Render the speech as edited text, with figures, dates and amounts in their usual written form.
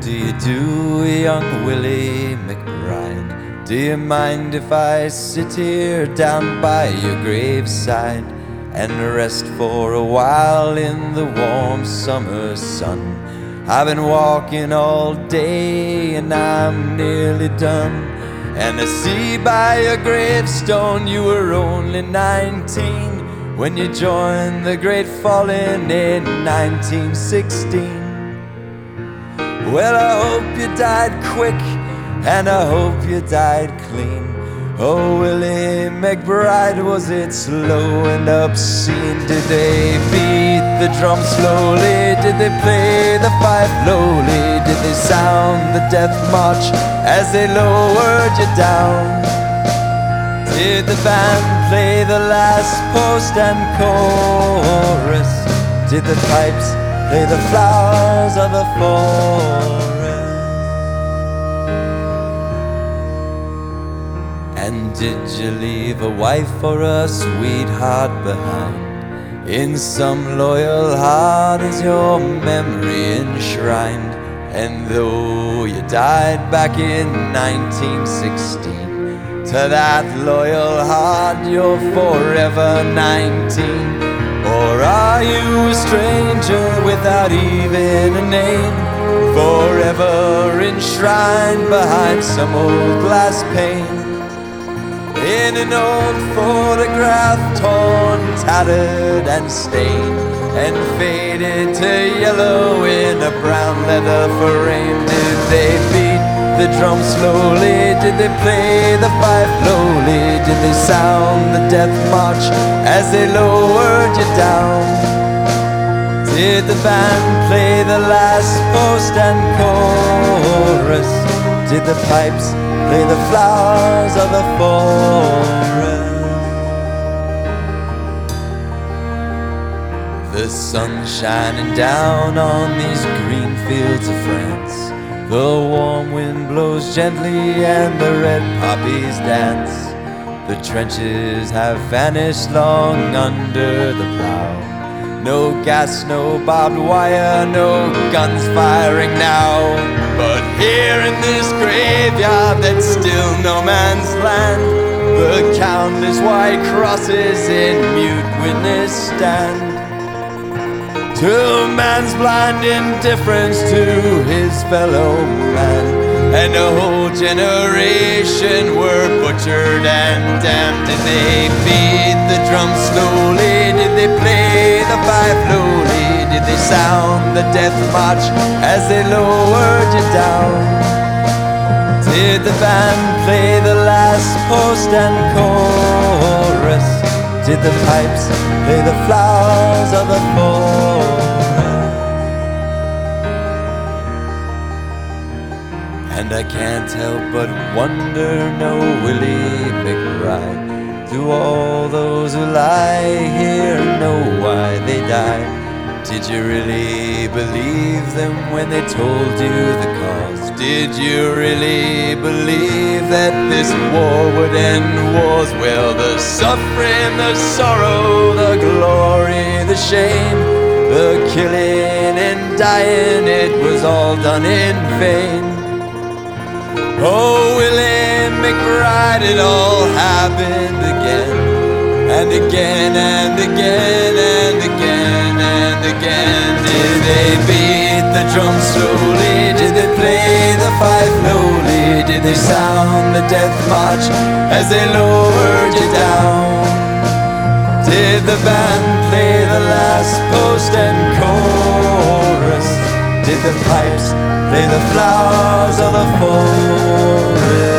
do you do, young Willie McBride? Do you mind if I sit here down by your graveside and rest for a while in the warm summer sun? I've been walking all day and I'm nearly done, and I see by your gravestone you were only 19 when you joined the great falling in 1916. Well, I hope you died quick, and I hope you died clean. Oh, Willie McBride, was it slow and obscene? Did they beat the drum slowly? Did they play the fife lowly? Did they sound the death march as they lowered you down? Did the band play the last post and chorus? Did the pipes play the flowers of the forest? And did you leave a wife or a sweetheart behind? In some loyal heart is your memory enshrined. And though you died back in 1916, to that loyal heart you're forever 19. Or are you a stranger without even a name, forever enshrined behind some old glass pane, in an old photograph torn, tattered and stained, and faded to yellow in a brown leather frame? Did they beat the drum slowly? Did they play the fife lowly? Did they sound the death march as they lowered you down? Did the band play the last post and chorus? Did the pipes play the flowers of the forest? The sun's shining down on these green fields of France. The warm wind blows gently and the red poppies dance. The trenches have vanished long under the plow. No gas, no barbed wire, no guns firing now. But here in this graveyard that's still no man's land, the countless white crosses in mute witness stand to man's blind indifference to his fellow man. And a whole generation were butchered and damned. Did they beat the drum slowly? Did they play the fife lowly? Did they sound the death march as they lowered you down? Did the band play the last post and chorus? Did the pipes play the flowers of the forest? And I can't help but wonder, no Willie McBride, do all those who lie here know why they died? Did you really believe them when they told you the cause? Did you really believe that this war would end wars? Well, the suffering, the sorrow, the glory, the shame, the killing and dying, it was all done in vain. Oh, Willie McBride, it all happened again, and again, and again, and again, and again. Did they beat the drum slowly? Did they play the fife lowly? Did they sound the death march as they lowered you down? Did the band play the last post and chorus? Did the pipes play the flowers of the forest?